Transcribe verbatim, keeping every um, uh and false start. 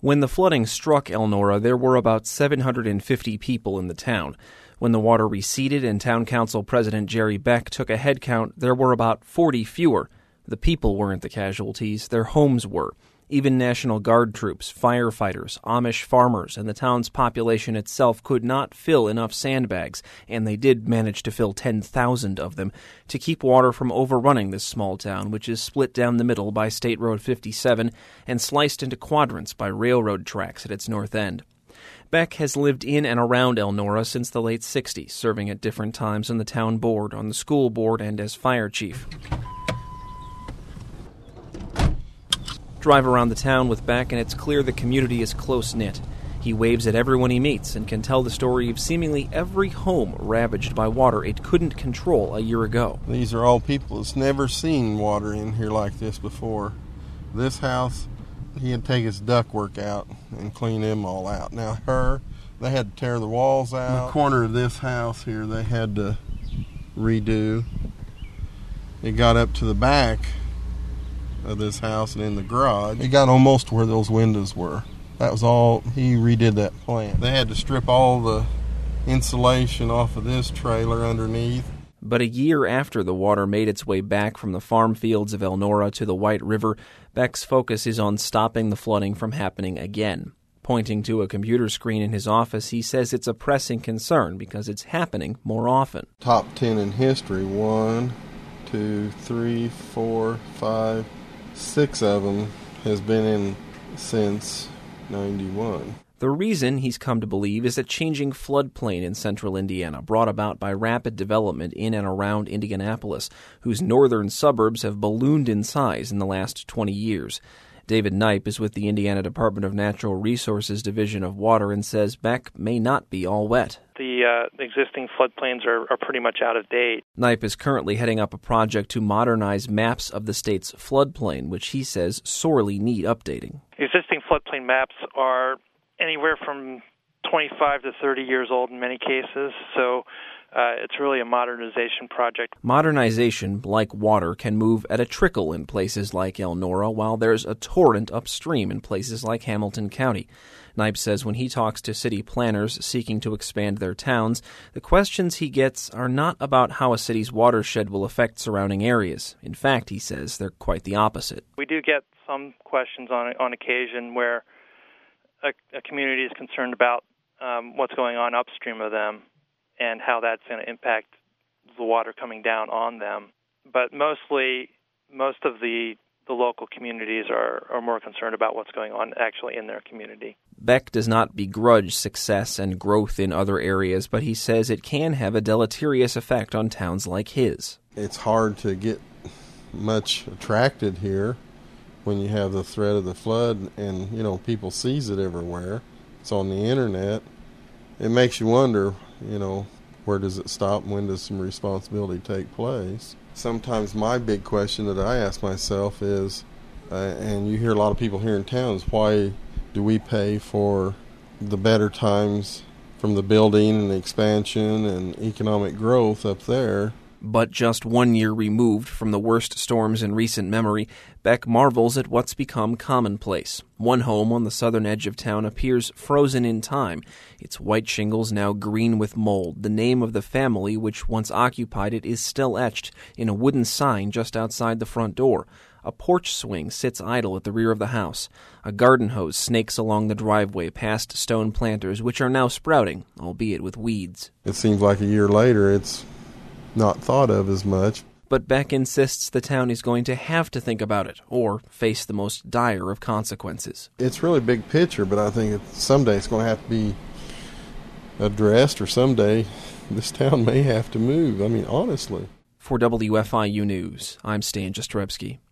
When the flooding struck Elnora, there were about seven hundred fifty people in the town. When the water receded and Town Council President Jerry Beck took a head count, there were about forty fewer. The people weren't the casualties, their homes were. Even National Guard troops, firefighters, Amish farmers, and the town's population itself could not fill enough sandbags, and they did manage to fill ten thousand of them, to keep water from overrunning this small town, which is split down the middle by State Road fifty-seven and sliced into quadrants by railroad tracks at its north end. Beck has lived in and around Elnora since the late sixties, serving at different times on the town board, on the school board, and as fire chief. Drive around the town with Beck, and it's clear the community is close-knit. He waves at everyone he meets and can tell the story of seemingly every home ravaged by water it couldn't control a year ago. These are all people that's never seen water in here like this before. This house, he had to take his ductwork out and clean them all out. Now her, they had to tear the walls out. The corner of this house here, they had to redo. It got up to the back of this house and in the garage. It got almost where those windows were. That was all, he redid that plan. They had to strip all the insulation off of this trailer underneath. But a year after the water made its way back from the farm fields of Elnora to the White River, Beck's focus is on stopping the flooding from happening again. Pointing to a computer screen in his office, he says it's a pressing concern because it's happening more often. Top ten in history, one, two, three, four, five, six of them has been in since ninety-one. The reason, he's come to believe, is a changing floodplain in central Indiana brought about by rapid development in and around Indianapolis, whose northern suburbs have ballooned in size in the last twenty years. David Knipe is with the Indiana Department of Natural Resources Division of Water and says Beck may not be all wet. The uh, existing floodplains are, are pretty much out of date. Knipe is currently heading up a project to modernize maps of the state's floodplain, which he says sorely need updating. Existing floodplain maps are anywhere from twenty-five to thirty years old in many cases, so uh, it's really a modernization project. Modernization, like water, can move at a trickle in places like Elnora, while there's a torrent upstream in places like Hamilton County. Knipe says when he talks to city planners seeking to expand their towns, the questions he gets are not about how a city's watershed will affect surrounding areas. In fact, he says, they're quite the opposite. We do get some questions on on occasion where a, a community is concerned about um, what's going on upstream of them and how that's going to impact the water coming down on them. But mostly, most of the, the local communities are, are more concerned about what's going on actually in their community. Beck does not begrudge success and growth in other areas, but he says it can have a deleterious effect on towns like his. It's hard to get much attracted here when you have the threat of the flood and, you know, people sees it everywhere. It's on the internet. It makes you wonder, you know, where does it stop and when does some responsibility take place? Sometimes my big question that I ask myself is, uh, and you hear a lot of people here in town, is why do we pay for the better times from the building and the expansion and economic growth up there? But just one year removed from the worst storms in recent memory, Beck marvels at what's become commonplace. One home on the southern edge of town appears frozen in time, its white shingles now green with mold. The name of the family which once occupied it is still etched in a wooden sign just outside the front door. A porch swing sits idle at the rear of the house. A garden hose snakes along the driveway past stone planters, which are now sprouting, albeit with weeds. It seems like a year later it's not thought of as much. But Beck insists the town is going to have to think about it, or face the most dire of consequences. It's really big picture, but I think it, someday it's going to have to be addressed, or someday this town may have to move. I mean, honestly. For W F I U News, I'm Stan Jastrzebski.